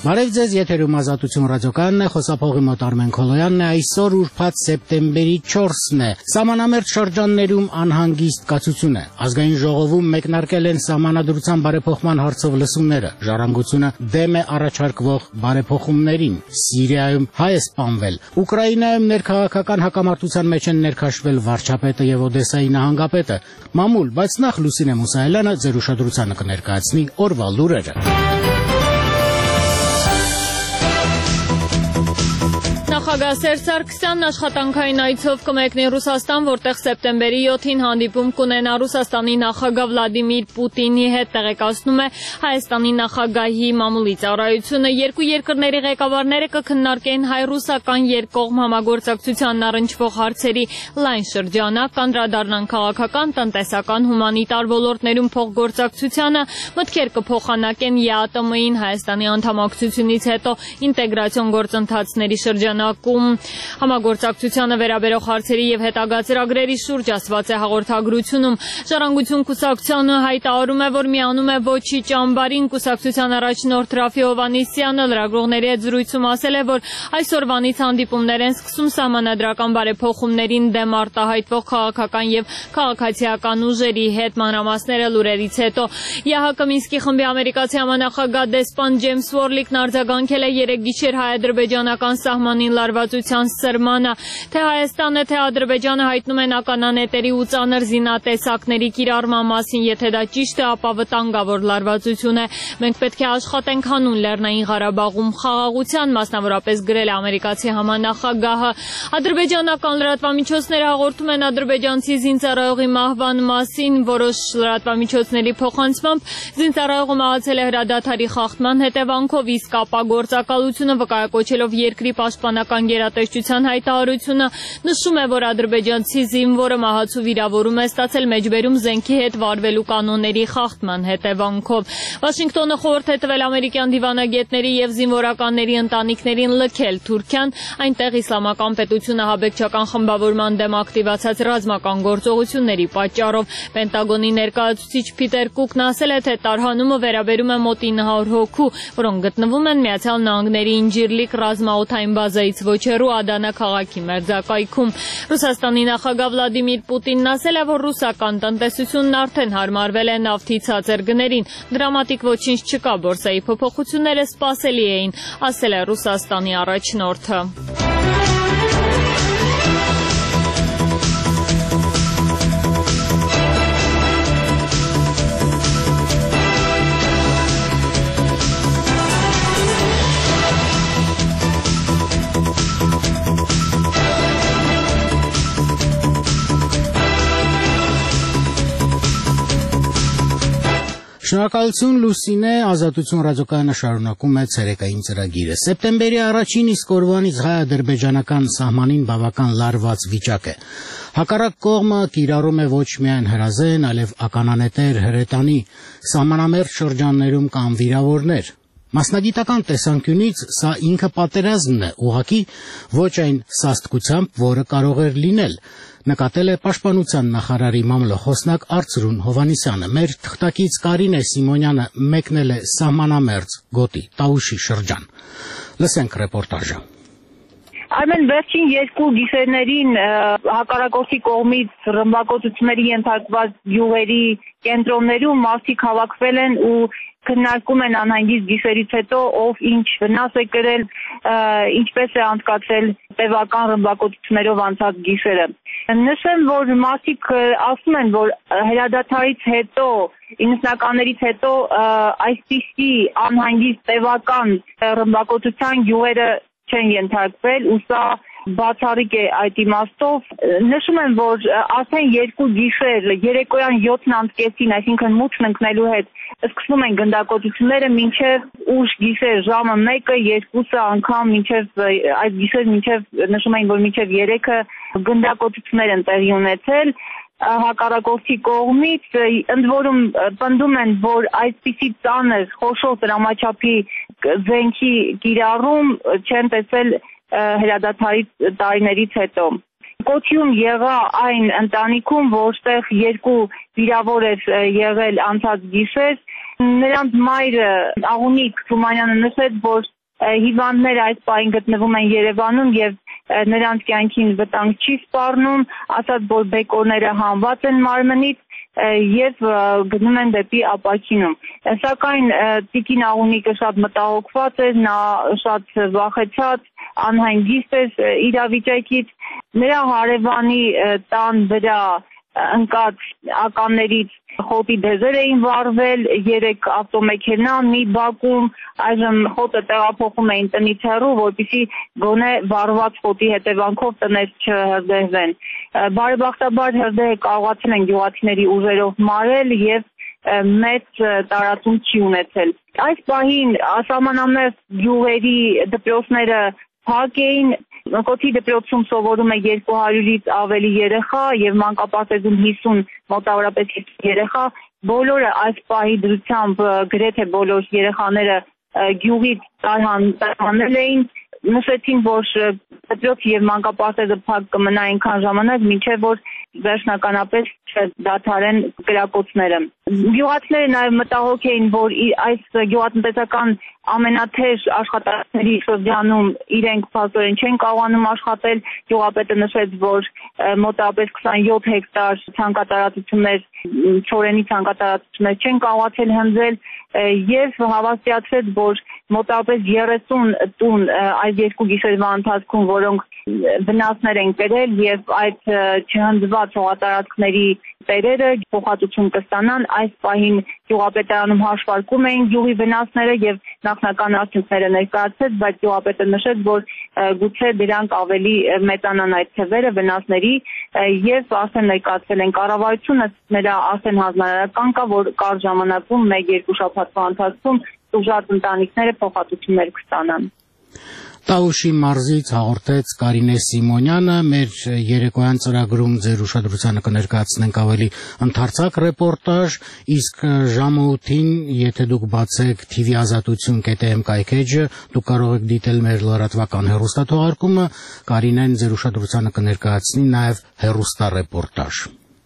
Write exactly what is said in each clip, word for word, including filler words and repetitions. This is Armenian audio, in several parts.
Բարև ձեզ, եթերում Ազատություն ռադիոկայանն է, խոսափողի մոտ Արմեն Քոլոյանն է, այսօր ուրբաթ սեպտեմբերի չորսն է, սահմանամերձ շրջաններում անհանգիստ կացություն է, ազգային ժողովում մեկնարկել են սահմանադրության բարեփոխման հարցով լսումները, ժառանգությունը դեմ է առաջարկվող բարեփոխումներին, Սիրիայում հայ է սպանվել, Ուկրաինայում ներքաղաքական հակամարտության մեջ են ներքաշվել վարչապետը եւ Օդեսայի նահանգապետը, մամուլ, բայց նախ Լուսինե Մուսայելյանը ձեր ուշադրությանը կներկայացնի օրվա լուրերը։ Նախագահ Սերժ Սարգսյանն աշխատանքային այցով կմեկնի Ռուսաստան, որտեղ սեպտեմբերի յոթին հանդիպում կունենա Ռուսաստանի նախագահ Վլադիմիր Պուտինի հետ, տեղեկացնում է Հայաստանի նախագահի մամուլի ծառայությունը։ Երկու երկրների ղեկավարները կքննարկեն հայ-ռուսական երկկողմ համագործակցությանն առնչվող հարցերի լայն շրջանակ, կանդրադառնան քաղաքական, տնտեսական, հումանիտար ոլորտներում փոխգործակցությանը, մտքեր կփոխանակեն ԵԱՏՄ-ին Հայաստանի անդամակցությունից հետո ինտեգրացիոն գործընթացների շրջանակ Համագործակցությանը վերաբերող հարցերի եւ հետագա ծրագրերի շուրջ ասված է հաղորդագրությունում։ Ժառանգություն կուսակցությունը հայտարարում է, որ միանում է ոչի ճամբարին։ Կուսակցության առաջնորդ Ռաֆի Հովհաննիսյանը լրագրողների հետ զրույցում ասել է, որ այսօրվանից հանդիպումներ են սկսում սահմանադրական բարեփոխումներին դեմ արտահայտվող քաղաքական եւ քաղաքացիական ուժերի հետ, մանրամասները լուրերից հետո։ ԵԱՀԿ Մինսկի խմբի ամերիկացի համանախագահ դեսպան Ջեյմս Վորլիկն արձագանքել է երեք գիշեր հայ-ադրբեջանական սահմանին լարվածության սրմանը, թե Հայաստանը, թե Ադրբեջանը հայտնում են ականանետերի ու ծանր զինատեսակների կիրառման մասին, եթե դա ճիշտ է, ապա վտանգավոր լարվածություն է։ Մենք պետք է աշխատենք հանուն Լեռնային Ղարաբաղում խաղաղության, մասնավորապես գրել է ամերիկացի համանախագահը։ Ադրբեջանական լրատվամիջոցները հաղորդում են ադրբեջանցի զինծառայողի մահվան մասին, որոշ լրատվամիջոցների փոխանցմամբ զինծառայողը մահացել է հրադադարի խախտման հետևանքով, իսկ ապա գործակալությունը վկայակոչելով երկրի պաշտպանական գերատեսչության հայտարարությունը նշում է, որ ադրբեջանցի զինվորը մահացու վիրավորում է ստացել մեջբերում զենքի հետ վարվելու կանոնների խախտման հետևանքով։ Վաշինգտոնը խորհուրդ է տվել ամերիկյան դիվանագետների եւ զինվորականների ընտանիքներին լքել Թուրքիան, այնտեղ իսլամական պետությունը հաբեկչական խմբավորման դեմ ակտիվացած ռազմական գործողությունների պատճառով։ Պենտագոնի ներկայացուցիչ Փիթեր Կուկն ասել է, թե տարհանումը վերաբերում է մոտ ինը հարյուր հոգու, որոնք գտնվում են Միացյալ Նահանգների Ինջիրլիկ ռազմաօդային բազայից ոչ հեռու Ադանա քաղաքի մերձակայքում։ Ռուսաստանի նախագահ Վլադիմիր Պուտինն ասել է, որ ռուսական տնտեսությունն արդեն հարմարվել է նավթի ցածր գներին։ Դրամատիկ ոչինչ չկա, բորսայի փոփոխությունները սպասելի էին, ասել է Ռուսաստանի առաջնորդը։ Շնորհակալություն Լուսինե, Ազատություն ռադիոկայանը շարունակում է ցերեկային ծրագիրը։ Սեպտեմբերի առաջին իսկ օրվանից հայ-ադրբեջանական սահմանին բավական լարված վիճակ է։ Հակառակ կողմը կիրառում է ոչ միայն հրազեն, այլև ականանետեր, հրետանի, սահմանամերձ շրջաններում կան վիրավորներ։ Մասնագիտական տեսանկյունից սա ինքը պատերազմն է, ուղղակի ոչ այն սաստկությամբ, որը կարող էր լինել, նկատել է Պաշտպանության նախարարի մամլոխոսնակ Արծրուն Հովհաննիսյանը։ Մեր թղթակից Կարինե Սիմոնյանը մեկնել է սահմանամերձ գոտի Տաուշի շրջան։ Լսենք ռեպորտաժը։ Արմեն, վերջին երկու գիշերներին հակառակորդի կողմից ռմբակոծությունների ենթարկված գյուղերի կենտրոններում մարդիկ հավաքվել են ու քննարկում են անհանգիստ գիշերից հետո ով ինչ վնաս է կրել, ինչպես է անցկացել տևական ռմբակոծություններով անցած գիշերը։ Նշեմ, որ մարդիկ ասում են, որ հրադադարից հետո, ինքնականներից հետո այսպիսի անհանգիստ տևական ռմբակոծության գյուղերը չեն ենթարկվել, ու սա բացառիկ է այդ իմաստով։ Նշում եմ, որ արդեն երկու գիշեր երեկոյան յոթն անցկեցին, այսինքն մութն ընկնելու հետ սկսվում են գնդակոծությունները մինչև ուշ գիշեր ժամը մեկը, երկուսը անգամ մինչև այդ գիշեր մինչև նշում էին, որ մինչև երեքը գնդակոծություններ են տեղի ունեցել հակառակորդի կողմից, ընդ որում պնդում են, որ այսպիսի ծանր խոշոր դրամաչափի զենքի կիրառում չեն տեսել հրադադարի տարիներից հետո։ Կոչյուն եղա այն ընտանիքում, որտեղ երկու վիրավոր էր եղել անցած գիշեր, նրանց մայրը Աղունիկ Թումանյանը նշեց, որ հիվանդները այս պահին գտնվում են Երևանում եւ նրանց կյանքին վտանգ չի սպառնում, ասած որ բեկորները հանված են մարմնից եւ գնում են դեպի ապակինում։ Սակայն Տիկին Աղունիկը շատ մտահոգված էր, նա շատ վախեցած, անհանգիստ էր իրավիճակից, նրա հարևանի տան վրա ընկած ականներից խոտի դեզեր էին վառվել, երեք ավտոմեքենա մի բակում, այժմ խոտը տեղափոխում էին տնից հեռու, որպեսզի գոնե վառված խոտի հետևանքով տներ չհրդեհվեն։ Բարեբախտաբար հրդեհը կարողացել են գյուղացիների ուժերով մարել եւ մեծ տարածում չի ունեցել։ Այս պահին ասահմանամերձ գյուղերի դպրոցները փակ էին, Կոթի դպրոցում սովորում է երկու հարյուրից ավելի երեխա եւ մանկապարտեզում հիսուն մոտավորապես երեխա, բոլորը այս պահի դրությամբ գրեթե բոլոր երեխաները գյուղից տարհանել էին, նշեցին, որ դպրոց եւ մանկապարտեզը փակ կմնա այնքան ժամանակ, մինչեւ որ վերջնականապես չդադարեն կրակոցները։ Գյուղացիները նաեւ մտահոգ էին, որ այս գյուղատնտեսական ամենաթեժ աշխատանքների շրջանում իրենք փաստորեն չեն կարողանում աշխատել։ Գյուղապետը նշեց, որ մոտավորապես քսանյոթ հեկտար ցանկատարածություններ, չորենի ցանկատարածություններ չեն կարողացել հնձել եւ հավաստիացրեց, որ մոտավորապես երեսուն տուն այս երկու գիշերվա ընթացքում, որոնք վնասներ են կրել եւ այդ չհնձված հողատարածքների տերերը փոխհատուցում կստանան, այս պահին գյուղապետարանում հաշվարկում էին գյուղի վնասները եւ նախնական արդյունքները ներկայացրեց, բայց գյուղապետը նշեց, որ գուցե դրանք ավելի մեծանան այդ թվերը վնասների եւ արդեն ներկայացել են կառավարությունը, նրա արդեն հանձնարարական կա, որ կարճ ժամանակում մեկ-երկու շաբաթվա ընթացքում տուժած ընտանիքները փոխհատուցումներ կստանան։ Տաուշի մարզից հաղորդեց Կարինե Սիմոնյանը, մեր երեկոյան ծրագրում ձեր ուշադրությանը կներկայացնենք ավելի ընդարձակ ռեպորտաժ, իսկ ժամը ութին, եթե դուք բացեք T V ազատություն կետ em կայքեջը, դուք կարող եք դիտել մեր լրատվական հեռուստաթողարկումը, Կարինեն ձեր ուշադրությանը կներկայացնի նաև հեռուստառեպորտաժ։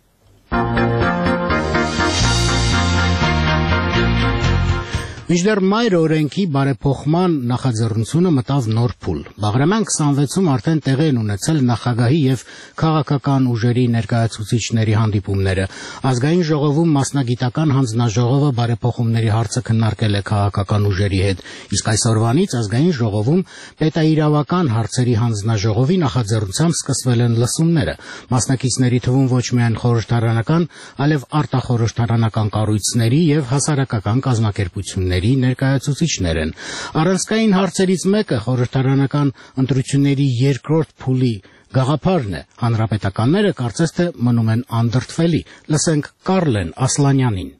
Մինչդեռ մայր օրենքի բարեփոխման նախաձեռնությունը մտավ նոր փուլ։ Բաղրամյան քսանվեցում արդեն տեղի են ունեցել նախագահի եւ քաղաքական ուժերի ներկայացուցիչների հանդիպումները։ Ազգային ժողովում մասնագիտական հանձնաժողովը բարեփոխումների հարցը քննարկել է քաղաքական ուժերի հետ, իսկ այսօրվանից ազգային ժողովում պետաիրավական հարցերի հանձնաժողովի նախաձեռնությամբ սկսվել են լսումները։ Մասնակիցների թվում ոչ միայն խորհրդարանական, այլև արտախորհրդարանական կառույցների եւ հասարակական կազմակերպությունների ներկայացուցիչներ են։ Առանցքային հարցերից մեկը խորհրդարանական ընտրությունների երկրորդ փուլի գաղափարն է։ Հանրապետականները կարծես թե մնում են անդրդվելի։ Լսենք Կարլեն Ասլանյանին։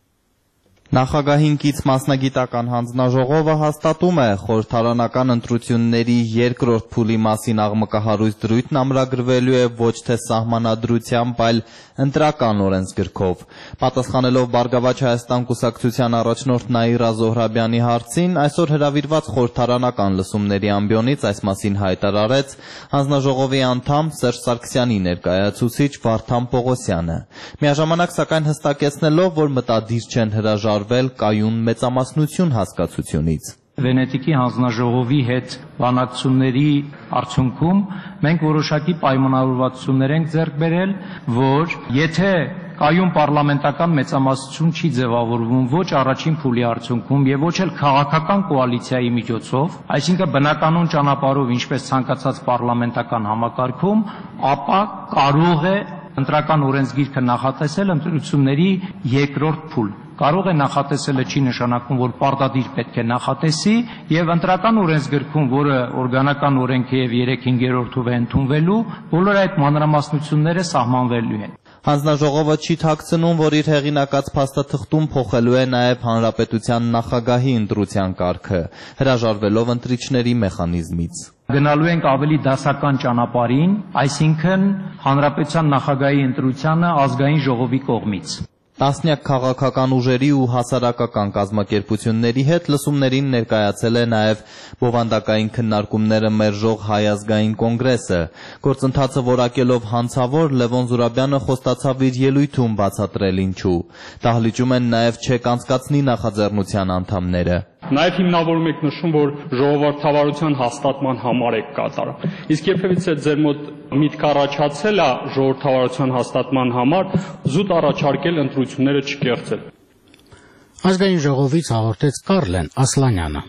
Նախագահին կից մասնագիտական հանձնաժողովը հաստատում է խորհրդարանական ընտրությունների երկրորդ փուլի մասին աղմկահարույց դրույթն ամրագրվելու է ոչ թե սահմանադրությամբ, այլ ընտրական օրենսգրքով։ Պատասխանելով Բարգավաճ Հայաստան կուսակցության առաջնորդ Նաիրա Զոհրաբյանի հարցին, այսօր հրավիրված խորհրդարանական լսումների ամբիոնից այս մասին հայտարարեց հանձնաժողովի անդամ Սերժ Սարգսյանի ներկայացուցիչ Վարդան Պողոսյանը։ Միաժամանակ սակայն հստակեցնելով, որ մտադիր չեն հրաժարվել կայուն մեծամասնություն հասկացությունից։ Վենետիկի հանձնաժողովի հետ բանակցությունների արդյունքում մենք որոշակի պայմանավորվածություններ ենք ձեռք բերել, որ եթե կայուն պարլամենտական մեծամասնություն չի ձևավորվում ոչ առաջին փուլի արդյունքում եւ ոչ էլ քաղաքական կոալիցիայի միջոցով, այսինքն բնականon ճանապարհով, ինչպես ցանկացած պարլամենտական համակարգում, ապա կարող է ընտրական օրենսգիրքը նախատեսել ընտրությունների երկրորդ փուլ։ Կարող է նախատեսելը չի նշանակում, որ պարտադիր պետք է նախատեսի եւ ընտրական օրենսգրքում, որը օրգանական օրենք է եւ երեք հինգերորդով է ընդունվելու, բոլոր այդ մանրամասնությունները սահմանվելու են։ Հանձնաժողովը չի թաքցնում, որ իր հեղինակած փաստաթղթում փոխելու է նաև հանրապետության նախագահի ընտրության կարգը, հրաժարվելով ընտրիչների մեխանիզմից։ Գնալու ենք ավելի դասական ճանապարհին, այսինքն հանրապետության նախագահի ընտրությանը ազգային ժողովի կողմից։ Տասնյակ քաղաքական ուժերի ու հասարակական կազմակերպությունների հետ լսումներին ներկայացել է նաև բովանդակային քննարկումները մերժող Հայ ազգային կոնգրեսը։ Գործընթացը որակելով հանցավոր Լևոն Զուրաբյանը խոստացավ իր ելույթում բացատրել ինչու։ Դահլիճում են նաև չեք անցկացնի նախաձեռնության անդամները։ Նաև հիմնավորում եք նշում, որ ժողովրդավարության հաստատման համար եք կատարում։ Իսկ երբևիցե ձեր մոտ միտք առաջացել է ժողովրդավարության հաստատման համար զուտ առաջարկել ընտրությունները չկեղծել։ Ազգային ժողովից հաղորդեց Կարլեն Ասլանյանը։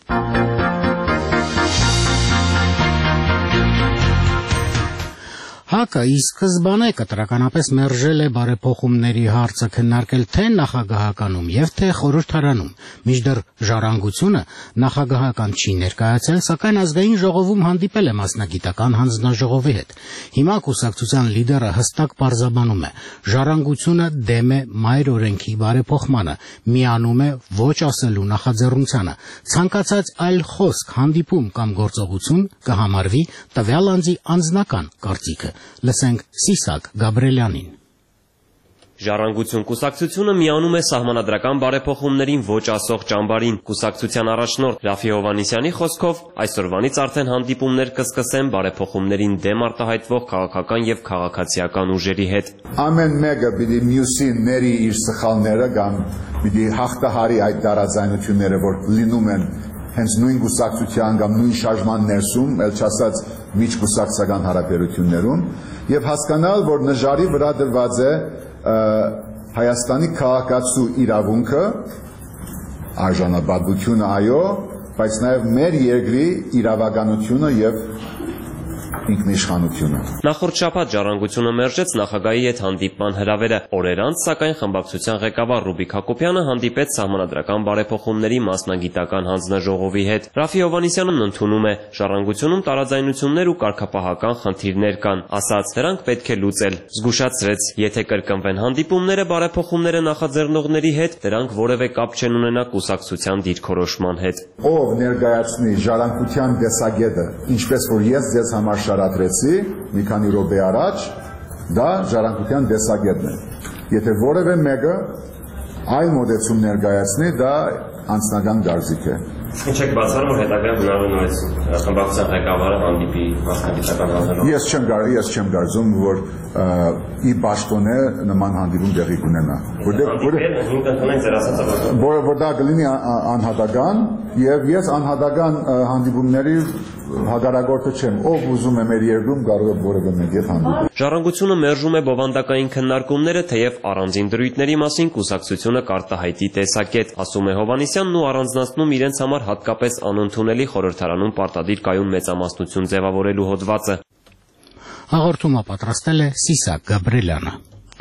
ՀԱԿ-ը ի սկզբանե կտրականապես մերժել է բարեփոխումների հարցը քննարկել թե նախագահականում եւ թե խորհրդարանում, մինչդեռ Ժառանգությունը նախագահական չի ներկայացել, սակայն ազգային ժողովում հանդիպել է մասնագիտական հանձնաժողովի հետ։ Հիմա կուսակցության լիդերը հստակ պարզաբանում է. Ժառանգությունը դեմ է մայր օրենքի բարեփոխմանը, միանում է ոչ ասելու նախաձեռնությանը, ցանկացած այլ խոսք, հանդիպում կամ գործողություն կհամարվի տվյալ անձի անձնական կարծիքը։ Լսենք Սիսակ Գաբրելյանին։ Ժառանգություն կուսակցությունը միանում է սահմանադրական բարեփոխումներին ոչ ասող ճամբարին։ Կուսակցության առաջնորդ Ռաֆի Հովհաննիսյանի խոսքով այսօրվանից արդեն հանդիպումներ կսկսեն բարեփոխումներին դեմ արտահայտվող քաղաքական եւ քաղաքացիական ուժերի հետ։ Ամեն մեկը պիտի մյուսին ների իր սխալները կամ պիտի հաղթահարի այդ տարաձայնությունները, որ լինում են հենց նույն կուսակցության կամ նույն շարժման ներսում, ել չասած միջկուսակցական հարաբերություններում, եւ հասկանալ, որ նժարի վրա դրված է Հայաստանի քաղաքացու իրավունքը, արժանապատվությունը այո, բայց նաեւ մեր երկրի իրավականությունը եւ ինքնիշխանությունը։ Նախորդ շաբաթ Ժառանգությունը մերժեց նախագահի հետ հանդիպման հրավերը։ Օրեր անց, սակայն խմբակցության ղեկավար Ռուբիկ Հակոբյանը հանդիպեց սահմանադրական բարեփոխումների մասնագիտական հանձնաժողովի հետ։ Ռաֆի Հովհաննիսյանն ընդունում է, Ժառանգությունում տարաձայնություններ ու կարգապահական խնդիրներ կան, ասաց, դրանք պետք է լուծել։ Զգուշացրեց, եթե կրկնվեն հանդիպումները բարեփոխումները նախաձեռնողների հետ, դրանք որևէ կապ չեն ունենա կուսակցության դիրքորոշման հետ։ Ով ներկայացնի Ժառանգության տեսակետը, ինչպես որ ես ձեզ համար շարադրեցի մի քանի րոպե առաջ, դա Ժառանգության տեսակետն է։ Եթե որևէ մեկը այլ մոտեցում ներկայացնի, դա անձնական դարձիկ է։ Ինչ եք բացառում, որ հետագայում հնարավորություն խմբակցության ղեկավարը հանդիպի մասնագիտական հանձնաժողովի։ Ես չեմ գար, ես չեմ կարծում, որ ի պաշտոնե նման հանդիպում տեղի կունենա։ Որտեղ որ դա կլինի անհատական, եւ ես անհատական հանդիպումների հագարագործը չեմ, ով ուզում է մեր երկրում կարող է որևէ մեկ հետ հանդիպել։ Ժառանգությունը մերժում է բովանդակային քննարկումները, թեև առանձին դրույթների մասին կուսակցությունը կարտահայտի տեսակետ, ասում է Հովհաննիսյանն ու առանձնացնում իրենց համար հատկապես անընդունելի խորհրդարանում պարտադիր կայուն մեծամասնություն ձևավորելու հոդվածը։ Հաղորդումը պատրաստել է Սիսակ Գաբրելյանը։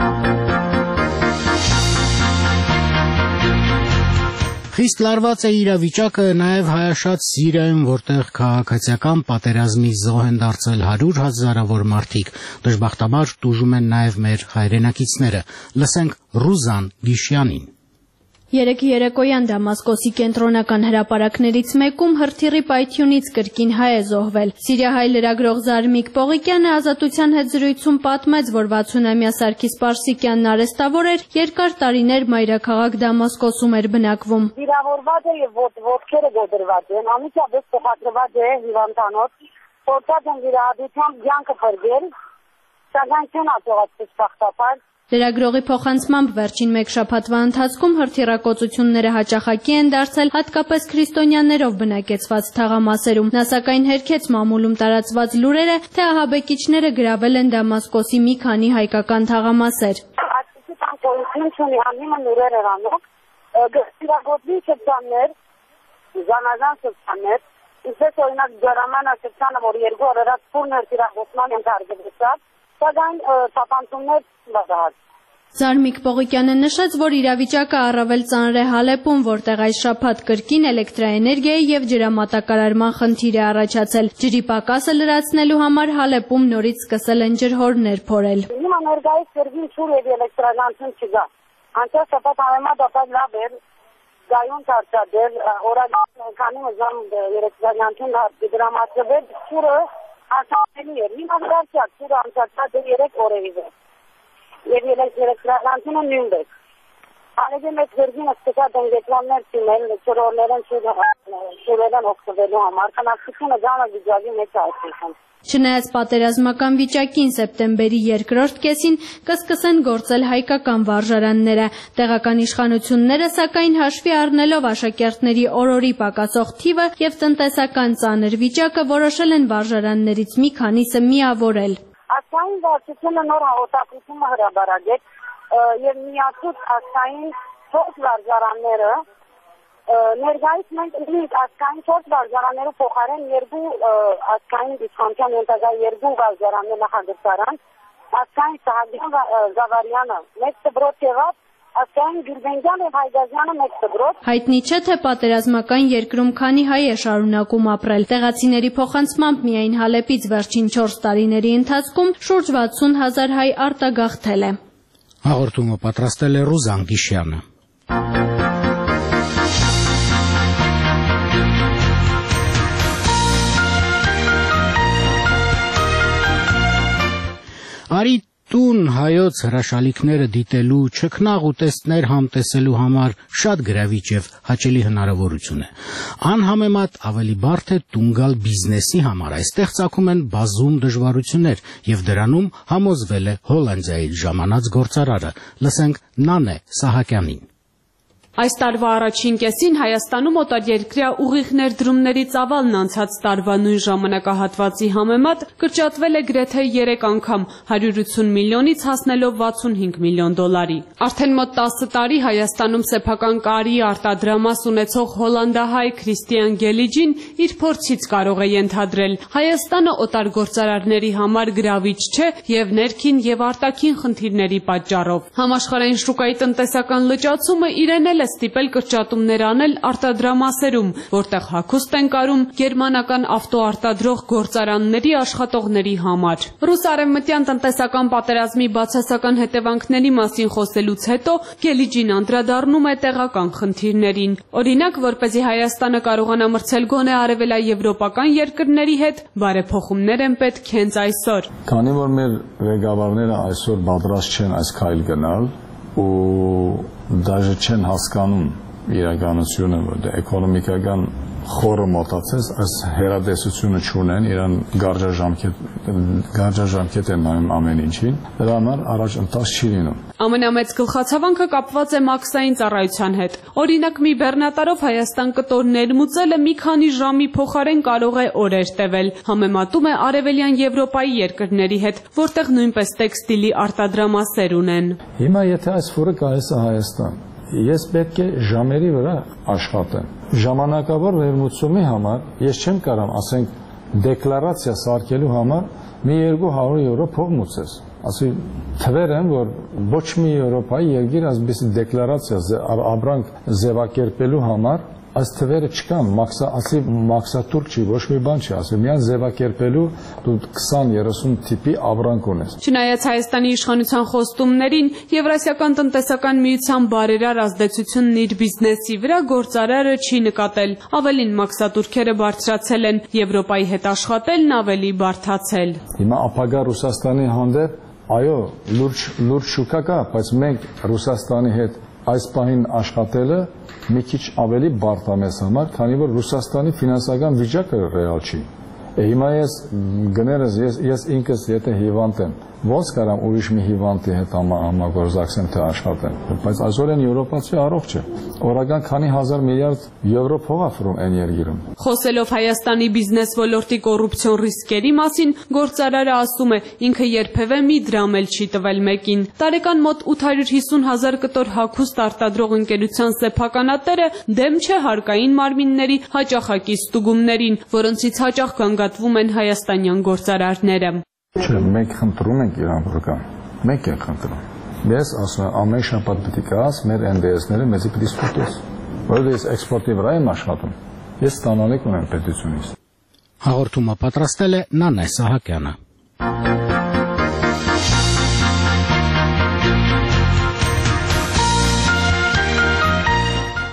Խիստ լարված է իրավիճակը նաև հայաշատ Սիրիայում, որտեղ քաղաքացիական պատերազմի զոհ են դարձել հարյուր հազարավոր մարդիկ։ Դժբախտաբար տուժում են նաև մեր հայրենակիցները։ Լսենք Ռուզան Գիշյանին։ Երեկ երեկոյան Դամասկոսի կենտրոնական հրապարակներից մեկում հրթիռի պայթյունից կրկին հայ է զոհվել։ Սիրիահայ լրագրող Զարմիկ Պողիկյանը Ազատության հետ զրույցում պատմեց, որ վաթսունամյա Սարգիս Պարսիկյանն արեստավոր էր, երկար տարիներ մայրաքաղաք Դամասկոսում էր բնակվում։ Վիրավորված է եւ ոտքերը գոդրված են, անմիջապես փոխադրված է հիվանդանոց, փորձած են վիրահատությամբ կյանքը փրկել, սակայն չեն աջակցել բախտաբար։ Լրագրողի փոխանցմամբ վերջին մեկ շաբաթվա ընթացքում հրթիռակոծությունները հաճախակի են դարձել հատկապես քրիստոնյաներով բնակեցված թաղամասերում։ Նա սակայն հերքեց մամուլում տարածված լուրերը, թե ահաբեկիչները գրավել են Դամասկոսի մի քանի հայկական թաղամասեր։ Այսպիսի բան գոյություն չունի, անիմը լուրեր էր անում, հրթիռակոծի շրջաններ, զանազան շրջաններ, ինչպես օրինակ Ջարամանը շրջանը, որ երկու օր առաջ փուրն հրթիռակոծման ենթարկվեցավ, սակայն թափանցումներ չբացահայտ։ Զարմիկ Պողիկյանը նշեց, որ իրավիճակը առավել ծանր է Հալեպում, որտեղ այս շաբաթ կրկին էլեկտրաէներգիայի եւ ջրամատակարարման խնդիր է առաջացել։ Ջրի պակասը լրացնելու համար Հալեպում նորից սկսել են ջրհորներ փորել։ Հիմա ներկայիս կրկին ջուր եւ էլեկտրարանցում չկա։ Անցյալ շաբաթ համեմատաբար լավ էր, գայուն դարձել, օրական քանի ժամ էլեկտրարանցում դրամատվել, ջուրը արտադրելի էր։ Հիմա դարձյալ ջուրը արտադրած է երեք օրերից։ Եվ երեքրականությունը նույնպես։ Արևի մեծ վերջինը սկսա դենգետվաններ ծինել, չորորներն չուրերն օգտվելու համար, քանակությունը ձանը վիճակի մեջ այսինքն։ Չնայած պատերազմական վիճակին սեպտեմբերի երկրորդ կեսին կսկսեն գործել հայկական վարժարանները, տեղական իշխանությունները սակայն հաշվի առնելով աշակերտների օրորի պակասող թիվը եւ տնտեսական ծանր վիճակը որոշել են վարժարաններից մի քանիսը միավորել։ Աստային վարչությունը նոր հաղորդակցությունը հրաբարացրեց եւ միացուց աստային չորս վարժարանները ներկայիս մենք ունենք աստային չորս վարժարանները փոխարեն երկու աստային դիսկոնտյան ենթակա երկու վարժարաններ նախագծարան աստային Սահակյան Զավարյանը մեծ դպրոց եղավ աստային Գյուլբենջան եւ Հայդազյանը մեծ դպրոց։ Հայտնի չէ թե պատերազմական երկրում քանի հայ է շարունակում ապրել։ Տեղացիների փոխանցմամբ միայն Հալեպից վերջին չորս տարիների ընթացքում շուրջ վաթսուն հազար հայ արտագաղթել է։ Հաղորդումը պատրաստել է Ռուզան Գիշյանը։ Արի տուն հայոց հրաշալիքները դիտելու, չքնաղ ուտեստներ համտեսելու համար շատ գրավիչ եւ հաճելի հնարավորություն է։ Անհամեմատ ավելի բարդ է տուն գալ բիզնեսի համար, այստեղ ծագում են բազում դժվարություններ եւ դրանում համոզվել է Հոլանդիայի ժամանած գործարարը։ Լսենք Նանե Սահակյանին։ Այս տարվա առաջին կեսին Հայաստանում օտարերկրյա ուղիղ ներդրումների ծավալն անցած տարվա նույն ժամանակահատվածի համեմատ կրճատվել է գրեթե երեք անգամ, հարյուր ութսուն միլիոնից հասնելով վաթսունհինգ միլիոն դոլարի։ Արդեն մոտ տասը տարի Հայաստանում սեփական կարի արտադրամաս ունեցող հոլանդահայ Քրիստիան Գելիջին իր փորձից կարող է ենթադրել. Հայաստանը օտար գործարարների համար գրավիչ չէ եւ ներքին եւ արտաքին խնդիրների պատճառով։ Համաշխարհային շուկայի տնտեսական լճացումը իրեն էլ ստիպել կրճատումներ անել արտադրամասերում, որտեղ հագուստ են կարում գերմանական ավտոարտադրող գործարանների աշխատողների համար։ Ռուս արևմտյան տնտեսական պատերազմի բացասական հետևանքների մասին խոսելուց հետո Գելիջին անդրադառնում է տեղական խնդիրներին։ Օրինակ, որպեսզի Հայաստանը կարողանա մրցել գոնե արևելաեվրոպական երկրների հետ, բարեփոխումներ են պետք հենց այսօր։ Քանի որ մեր ղեկավարները այսօր պատրաստ չեն այս քայլ գնալ ու դաժե չեն հասկանում իրականությունը, որ էկոնոմիկական խորը մոտացած այս հերատեսությունը չունեն, իրան գարջաժամկետ են նայում ամեն ինչին, դրա համար առաջընթաց չի լինում։ Ամենամեծ գլխացավանքը կապված է մաքսային ծառայության հետ։ Օրինակ, մի բեռնատարով Հայաստան կտոր ներմուծելը մի քանի ժամի փոխարեն կարող է օրեր տևել։ Համեմատում է արևելյան Եվրոպայի երկրների հետ, որտեղ նույնպես տեքստիլի արտադրամասեր ունեն։ Հիմա եթե այս ֆուրը գալիս է Հայաստան, ես պետք է ժամերի վրա աշխատեմ։ Ժամանակավոր վերմուծումի համար ես չեմ կարող, ասենք, դեկլարացիա սարքելու համար մի երկու հարյուր եվրո փող մուծես։ Ասի թվեր են, որ ոչ մի Եվրոպայի երկիր այսպիսի դեկլարացիա ապրանք ձևակերպելու համար այս թվերը չկան, ասի մաքսատուր չի, ոչ մի բան չի, ասի միայն ձևակերպելու դու քսան երեսուն տիպի ապրանք ունես։ Չնայած Հայաստանի իշխանության խոստումներին, Եվրասիական տնտեսական միության բարերար ազդեցությունն իր բիզնեսի վրա գործարարը չի նկատել։ Ավելին, մաքսատուրքերը բարձրացել են, Եվրոպայի հետ աշխատելն ավելի բարդացել։ Հիմա ապագա Ռուսաստանի հանդեպ, այո, լուրջ լուրջ շուկա կա, բայց մենք Ռուսաստանի հետ այս պահին աշխատելը մի քիչ ավելի բարդ է մեզ համար, քանի որ Ռուսաստանի ֆինանսական վիճակը ռեալ չի։ Հիմա ես գներս, ես, ես ինքս եթե հիվանդ եմ, ոնց կարամ ուրիշ մի հիվանդի հետ համագործակցեմ թե աշխատեմ, բայց այսօր են Եվրոպացի առողջ է, օրական քանի հազար միլիարդ եվրո փող է ֆրում այն երկիրում։ Խոսելով Հայաստանի բիզնես ոլորտի կոռուպցիոն ռիսկերի մասին, գործարարը ասում է, ինքը երբևէ մի դրամ էլ չի տվել մեկին։ Տարեկան մոտ ութ հարյուր հիսուն հազար կտոր հագուստ արտադրող ընկերության սեփականատերը դեմ չէ հարկային մարմինների հաճախակի ստուգումներին, որոնցից հաճախ գանգատվում են հայաստանյան գործարարները։ Չէ, մենք խնդրում ենք իրան վրկան, մենք ենք խնդրում։ Ես ասում եմ, ամեն շաբաթ պետք է գաս, մեր Էն Դե Էս-ները մեզի պետք է ստուգես, որովհետև ես էքսպորտի վրա եմ աշխատում, ես ստանալիք ունեմ պետությունից։ Հաղորդումը պատրաստել է Նանե Սահակյանը։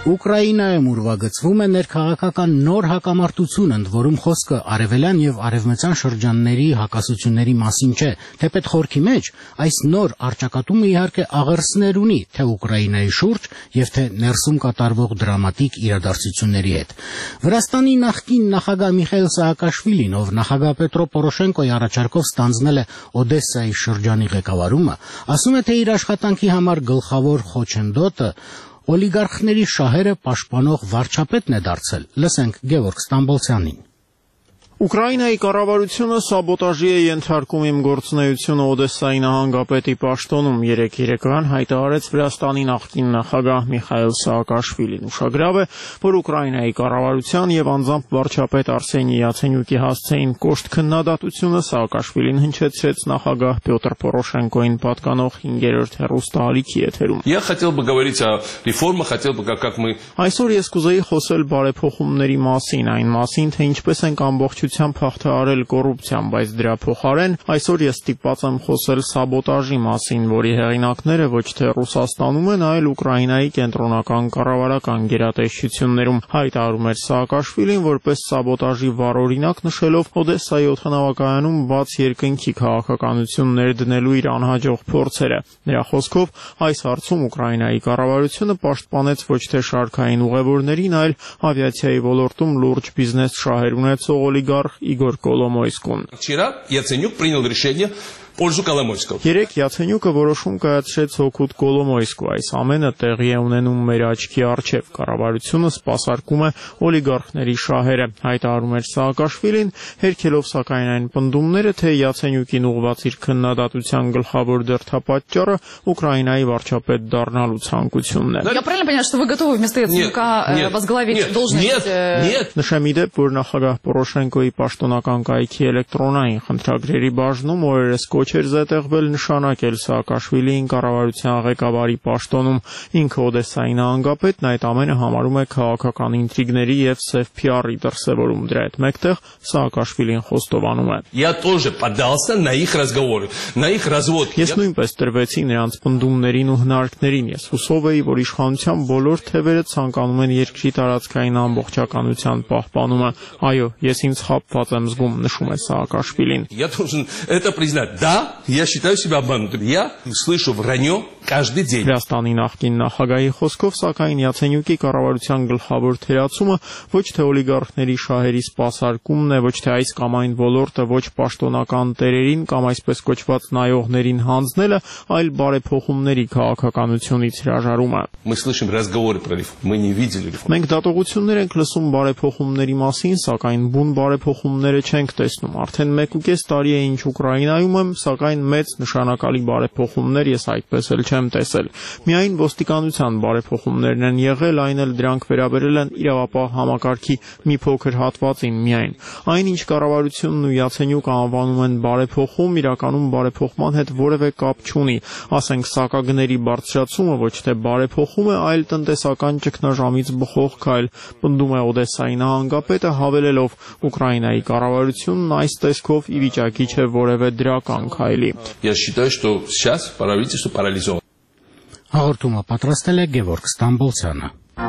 Ուկրաինայում ուրվագծվում է ներքաղաքական նոր հակամարտություն, ընդ որում խոսքը արևելյան եւ արևմտյան շրջանների հակասությունների մասին չէ, թեպետ խորքի մեջ այս նոր առճակատումը իհարկե աղերսներ ունի թե Ուկրաինայի շուրջ եւ թե ներսում կատարվող դրամատիկ իրադարձությունների հետ։ Վրաստանի նախկին նախագահ Միխայիլ Սաակաշվիլին, ով նախագահ Պետրո Պորոշենկոյի առաջարկով ստանձնել է Օդեսայի շրջանի ղեկավարումը, ասում է, թե իր աշխատանքի համար գլխավոր խոչընդոտը օլիգարխների շահերը պաշտպանող վարչապետն է դարձել։ Լսենք Գևորգ Ստամբոլցյանին։ Ուկրաինայի կառավարությունը սաբոտաժի է ենթարկում իմ գործունեությունը Օդեսայի նահանգապետի պաշտոնում, երեկ երեկոյան հայտարարեց Վրաստանի նախկին նախագահ Միխայիլ Սաակաշվիլին։ Ուշագրավ է, որ Ուկրաինայի կառավարության եւ անձամբ վարչապետ Արսենի Յացենյուկի հասցեին կոշտ քննադատությունը Սաակաշվիլին հնչեցրեց նախագահ Պյոտր Պորոշենկոյին պատկանող հինգերորդ հեռուստաալիքի եթերում։ Я хотел бы говорить о реформах, хотел бы как мы Այսօր ես կուզեի խոսել բարեփոխումների մասին, այն մասին, թե ինչպես ենք ամբողջ հաղթահարել կոռուպցիան, բայց դրա փոխարեն այսօր ես ստիպված եմ խոսել սաբոտաժի մասին, որի հեղինակները ոչ թե Ռուսաստանում են, այլ Ուկրաինայի կենտրոնական կառավարական գերատեսչություններում, հայտարարում էր Սաակաշվիլին, որպես սաբոտաժի վառօրինակ նշելով Օդեսայի օդանավակայանում բաց երկնքի քաղաքականություն ներդնելու իր անհաջող փորձերը։ Նրա խոսքով այս հարցում Ուկրաինայի կառավարությունը պաշտպանեց ոչ թե շարքային ուղևորներին, այլ ավիացիայի ոլորտում լուրջ բիզնես շահեր ունեցող օլիգարխ Իգոր Կոլոմոյսկուն։ Вчера Яценюк принял решение в пользу Коломойского. Երեք Յացենյուկը որոշում կայացրեց հօգուտ Կոլոմոյսկու, այս ամենը տեղի է ունենում մեր աչքի առջև։ Կառավարությունը սպասարկում է օլիգարխների շահերը, հայտարարում էր Սաակաշվիլին, հերքելով սակայն այն պնդումները, թե Յացենյուկին ուղղված իր քննադատության գլխավոր դրդապատճառը Ուկրաինայի վարչապետ դառնալու ցանկությունն է։ Я правильно понимаю, что вы готовы вместо Яценюка возглавить должность? Նշեմ ի դեպ, որ նախագահ Պորոշենկոյի պաշտոնական կայքի էլեկտրոնային խնդրագրերի բաժնում օրերս էր զետեղվել նշանակել Սաակաշվիլիին կառավարության ղեկավարի պաշտոնում։ Ինքը Օդեսայի նահանգապետն այդ ամենը համարում է քաղաքական ինտրիգների եւ սև Փի Արի դրսևորում։ Դրա հետ մեկտեղ Սաակաշվիլին խոստովանում է. Я тоже поддался на их разговоры, на их развод. Ես նույնպես տրվեցի նրանց պնդումներին ու հնարքներին։ Ես հուսով էի, որ իշխանության բոլոր թևերը ցանկանում են երկրի տարածքային ամբողջականության պահպանումը։ Այո, ես ինձ խաբված եմ զգում, նշում է Սաակաշվիլին։ Я должен это признать. Да, я считаю себя обманутым. Я слышу вранье каждый день. Վրաստանի նախկին նախագահի խոսքով, սակայն Յացենյուկի կառավարության գլխավոր թերացումը ոչ թե օլիգարխների շահերի սպասարկումն է, ոչ թե այս կամ այն ոլորտը ոչ պաշտոնական տերերին կամ այսպես կոչված նայողներին հանձնելը, այլ բարեփոխումների քաղաքականությունից հրաժարումը։ Мы слышим разговоры про реформу. Мы не видели реформ. Մենք դատողություններ ենք լսում բարեփոխումների մասին, սակայն բուն բարեփոխումները չենք տեսնում։ Արդեն մեկ ու կես տարի է ինչ Ուկրաինայում եմ, սակայն մեծ նշանակալի բարեփոխումներ ես այդպես էլ չեմ տեսել։ Միայն ոստիկանության բարեփոխումներն են եղել, այն էլ դրանք վերաբերել են իրավապահ համակարգի մի փոքր հատվածին միայն։ Այն ինչ կառավարությունն ու Յացենյուկը անվանում են բարեփոխում, իրականում բարեփոխման հետ որևէ կապ չունի։ Ասենք սակագների բարձրացումը ոչ թե բարեփոխում է, այլ տնտեսական ճգնաժամից բխող քայլ, պնդում է Օդեսայի նահանգապետը, հավելելով Ուկրաինայի կառավարությունն այս տեսքով ի վիճակի չէ որևէ դրական քայլի։ Я считаю, что сейчас правительство парализовано. Հաղորդումը պատրաստել է Գևորգ Ստամբոլցյանը։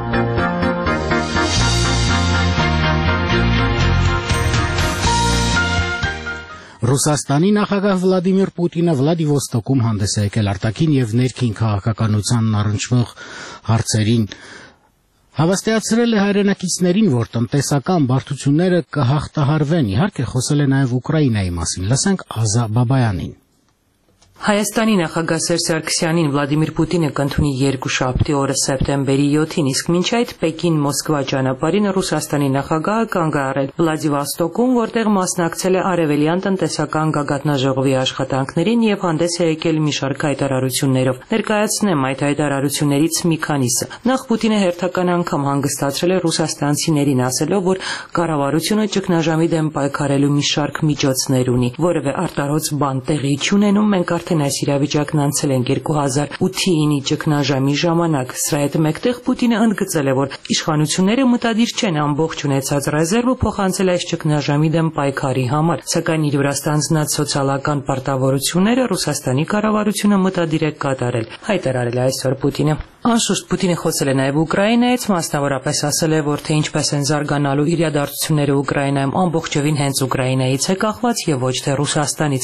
Ռուսաստանի նախագահ Վլադիմիր Պուտինը Վլադիվոստոկում հանդես է եկել արտաքին եւ ներքին քաղաքականությանն առնչվող հարցերին Հավաստիացրել է հայրենակիցներին, որ տնտեսական բարդությունները կհաղթահարվեն, իհարկե խոսել է նաև Ուկրաինայի մասին։ Լսենք Ազա Բաբայանին։ Հայաստանի նախագահ Սերժ Սարգսյանին Վլադիմիր Պուտինը կընդունի երկուշաբթի օրը սեպտեմբերի յոթին, իսկ մինչ այդ Պեկին-Մոսկվա ճանապարհին Ռուսաստանի նախագահը կանգ է առել Վլադիվոստոկում, որտեղ մասնակցել է արևելյան տնտեսական գագաթնաժողովի աշխատանքներին եւ հանդես է եկել մի շարք հայտարարություններով։ Ներկայացնեմ այդ հայտարարություններից մի քանիսը։ Նախ Պուտինը հերթական անգամ հանգստացրել է ռուսաստանցիներին, ասելով, որ կառավարությունը ճգնաժամի դեմ պայքարելու մի շարք միջոցներ ունի, որևէ արտարոց բան տեղի չունենում, մենք արդեն այս իրավիճակն անցել ենք երկու հազար ութի ճգնաժամի ժամանակ։ Սրա հետ մեկտեղ Պուտինը ընդգծել է, որ իշխանությունները մտադիր չեն ամբողջ ունեցած ռեզերվը փոխանցել այս ճգնաժամի դեմ պայքարի համար, սակայն իր վրա ստանձնած սոցիալական պարտավորությունները Ռուսաստանի կառավարությունը մտադիր է կատարել, հայտարարել է այսօր Պուտինը։ Անշուշտ Պուտինը խոսել է նաև Ուկրաինայից, մասնավորապես ասել է, որ թե ինչպես են զարգանալու իրադարձությունները Ուկրաինայում ամբողջովին հենց Ուկրաինայից է կախված եւ ոչ թե Ռուսաստանից։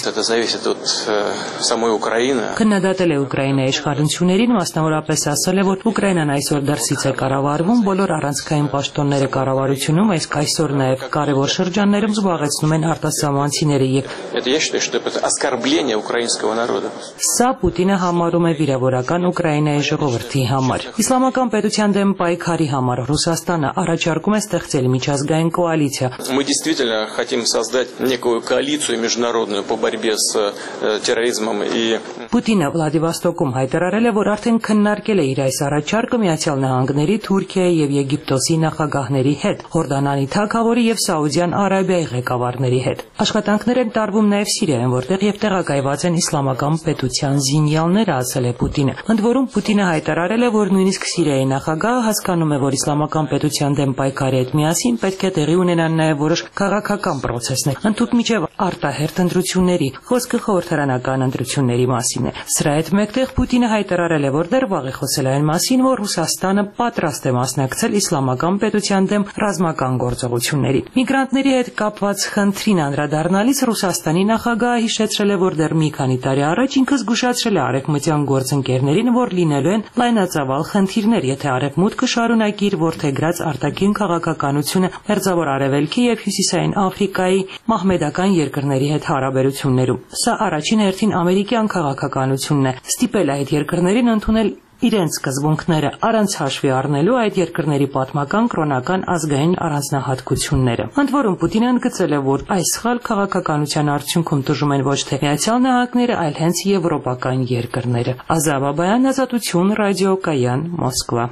Քննադատել է Ուկրաինայի իշխանություններին, մասնավորապես ասել է, որ Ուկրաինան այսօր դրսից է կառավարվում, բոլոր առանցքային պաշտոնները կառավարությունում, իսկ այսօր նաև կարևոր շրջաններում զբաղեցնում են արտասահմանցիները եւ Սա Պուտինը համարում է վիրավորական Ուկրաինայի ժողովրդի համար։ Իսլամական պետության դեմ պայքարի համար Ռուսաստանը առաջարկում է ստեղծել միջազգային կոալիցիա։ Мы действительно хотим создать некую коалицию международную по борьбе с терроризмом и Պուտինը Վլադիվոստոկում հայտարարել է, որ արդեն քննարկել է իր այս առաջարկը Միացյալ Նահանգների, Թուրքիայի եւ Եգիպտոսի նախագահների հետ, Հորդանանի թագավորի եւ Սաուդյան Արաբիայի ղեկավարների հետ։ Աշխատանքներ են տարվում նաեւ Սիրիայում, որտեղ եւ տեղակայված են իսլամական պետության զինյալները, ասել է Պուտինը։ Ընդ որում Պուտինը հայտարարել է, որ նույնիսկ Սիրիայի նախագահը հասկանում է, որ իսլամական պետության դեմ պայքարի հետ միասին պետք է տեղի ունենան նաեւ որոշ քաղաքական պրոցեսներ, ընդհանուր միջև արտահերթ ընտրությունների, խոսքը խորհրդարանական ընտրությունների մասին։ Սրա հետ մեկտեղ Պուտինը հայտարարել է, որ դեռ վաղ է խոսել այն մասին, որ Ռուսաստանը պատրաստ է մասնակցել իսլամական պետության դեմ ռազմական գործողություններին։ Միգրանտների հետ կապված խնդրին անդրադառնալիս Ռուսաստանի նախագահը հիշեցրել է, որ դեռ մի քանի տարի առաջ ինքը զգուշացրել է արևմտյան գործընկերներին, որ լինելու են լայնածավալ խնդիրներ, եթե Արևմուտքը շարունակի իր որդեգրած արտաքին քաղաքականությունը Մերձավոր Արևելքի եւ Հյուսիսային Աֆրիկայի մահմեդական երկրների հետ հարաբերություններում։ Սա առաջին հերթին ամերիկյան քաղաքականությունն է, ստիպել այդ երկրներին ընդունել իրենց սկզբունքները, առանց հաշվի առնելու այդ երկրների պատմական, կրոնական, ազգային առանձնահատկությունները։ Ընդ որում Պուտինը ընդգծել է, որ այս սխալ քաղաքականության արդյունքում տժում են ոչ թե Միացյալ Նահանգները, այլ հենց եվրոպական երկրները։ Ազա Բաբայան, Ազատություն, ռադիոկայան, Մոսկվա։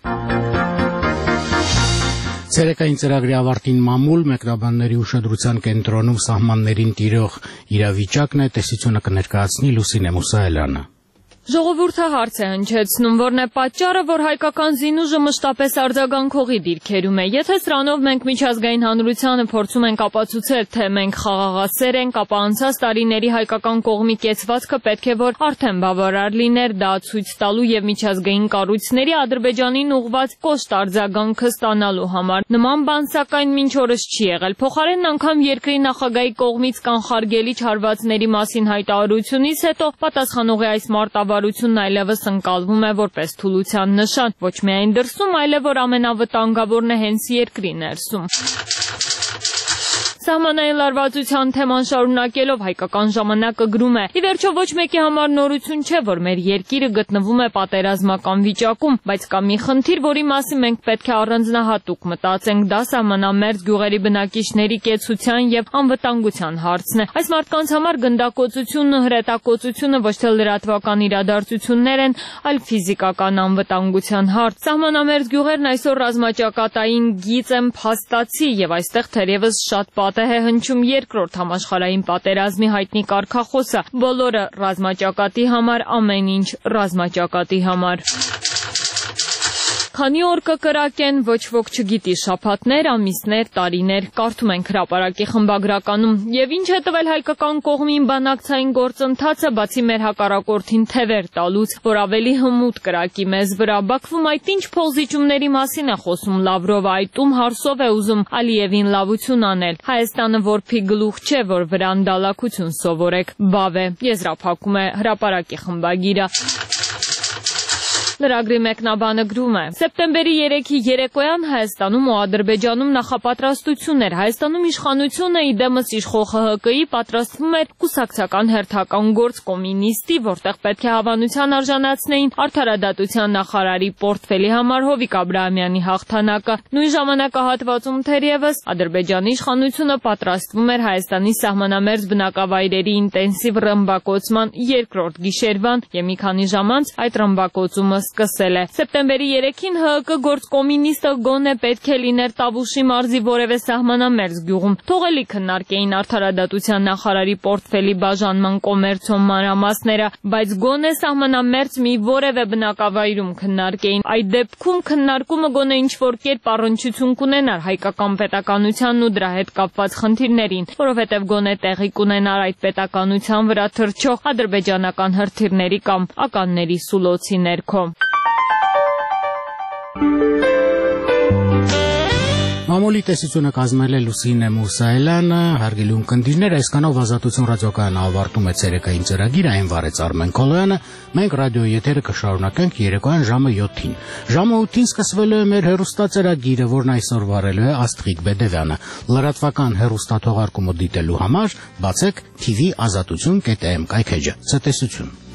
Ցերեկային ծրագրի ավարտին մամուլ մեկնաբանների ուշադրության կենտրոնում սահմաններին տիրող իրավիճակն է, տեսությունը կներկայացնի Լուսինե Մուսայելյանը։ Ժողովուրդը հարց է հնչեցնում, որն է պատճառը, որ հայկական զինուժը մշտապես արձագանքողի դիրքերում է։ Եթե սրանով մենք միջազգային հանրությանը փորձում ենք ապացուցել, թե մենք խաղաղասեր ենք, ապա անցած տարիների հայկական կողմի կեցվածքը պետք է որ արդեն բավարար լիներ դա ցույց տալու եւ միջազգային կառույցների Ադրբեջանին ուղղված կոշտ արձագանքը ստանալու համար։ Նման բան սակայն մինչ օրս չի եղել։ Փոխարենն անգամ երկրի նախագահի կողմից կանխարգելիչ հարվածների մասին հայտարարությունից հետո պատասխանողի այս մարտավարությունը Վարությունն այլևս ընկալվում է որպես թուլության նշան, ոչ միայն դրսում, այլև որ ամենավտանգավորն է հենց երկրի ներսում։ Սահմանային լարվածության թեման շարունակելով հայկական ժամանակը գրում է. «Ի վերջո ոչ մեկի համար նորություն չէ, որ մեր երկիրը գտնվում է պատերազմական վիճակում, բայց կա մի խնդիր, որի մասին մենք պետք է առանձնահատուկ մտածենք, դա սահմանամերձ գյուղերի բնակիչների կեցության եւ անվտանգության հարցն է։ Այս մարդկանց համար գնդակոծությունն ու հրետակոծությունը ոչ թե լրատվական իրադարձություններ են, այլ ֆիզիկական անվտանգության հարց։ Սահմանամերձ գյուղերն այսօր ռազմաճակատային գիծ են փաստացի եւ այստեղ թերևս շատ Պատեհ է հնչում երկրորդ համաշխարհային պատերազմի հայտնի կարգախոսը, բոլորը ռազմաճակատի համար, ամեն ինչ ռազմաճակատի համար։ Քանի օր կկրակեն, ոչ ոք չգիտի, շաբաթներ, ամիսներ, տարիներ, կարդում ենք հրապարակի խմբագրականում։ Եվ ինչ է տվել հայկական կողմին բանակցային գործընթացը, բացի մեր հակառակորդին թևեր տալուց, որ ավելի հմուտ կրակի մեզ վրա։ Բաքվում այդ ինչ փոխզիջումների մասին է խոսում Լավրովը, այդ ում հարսով է ուզում Ալիևին լավություն անել։ Հայաստանը որփի գլուխ չէ, որ վրան դալակություն սովորեք, բավ է, եզրափակում է հրապարակի խմբագիրը։ Լրագրի մեկնաբանը գրում է. Սեպտեմբերի երեքի երեկոյան Հայաստանում ու Ադրբեջանում նախապատրաստություն էր։ Հայաստանում իշխանությունը իդեմս իշխող Խ Հ Կ-ի պատրաստվում էր կուսակցական հերթական գործ կոմունիստի, որտեղ պետք է հավանության արժանացնեին արդարադատության նախարարի պորտֆելի համար Հովիկ Աբրահամյանի հաղթանակը։ Նույն ժամանակահատվածում թերևս Ադրբեջանի իշխանությունը պատրաստվում էր Հայաստանի սահմանամերձ բնակավայրերի ինտենսիվ ռմբակոծման երկրորդ գիշերվան եւ մի քանի ժամ անց այդ ռմբակոծումը սկսել է։ Սեպտեմբերի երեքին Հ Հ Կ գործկոմունիստը գոնե պետք է լիներ Տավուշի մարզի որևէ սահմանամերձ գյուղում։ Թողելի քննարկեին արդարադատության նախարարի պորտֆելի բաժանման կոմերցիոն մանրամասները, բայց գոնե սահմանամերձ մի որևէ բնակավայրում քննարկեին։ Այդ դեպքում քննարկումը գոնե ինչ-որ կերպ առնչություն կունենար հայկական պետականությանն ու դրա հետ կապված խնդիրներին, որովհետև գոնե տեղի կունենար այդ պետականության վրա թռչող ադրբեջանական հրթիռների կամ ականների սուլոցի ներքո։ Մամուլի տեսությունը կազմել է Լուսինե Մուսայելյանը, հարգելի ունկնդիրներ, այսքանով Ազատություն ռադիոկայանը ավարտում է ցերեկային ծրագիրը, այն վարեց Արմեն Քոլոյանը, մենք ռադիոյի եթերը կշարունակենք երեկոյան ժամը յոթին։ Ժամը ութին սկսվելու է մեր հեռուստածրագիրը, որն այսօր վարելու է Աստղիկ Բեդևյանը։ Լրատվական հեռուստաթողարկումը դիտելու համար բացեք թի վի ազատություն կետ էմ կայքեջը։ Ցտեսություն։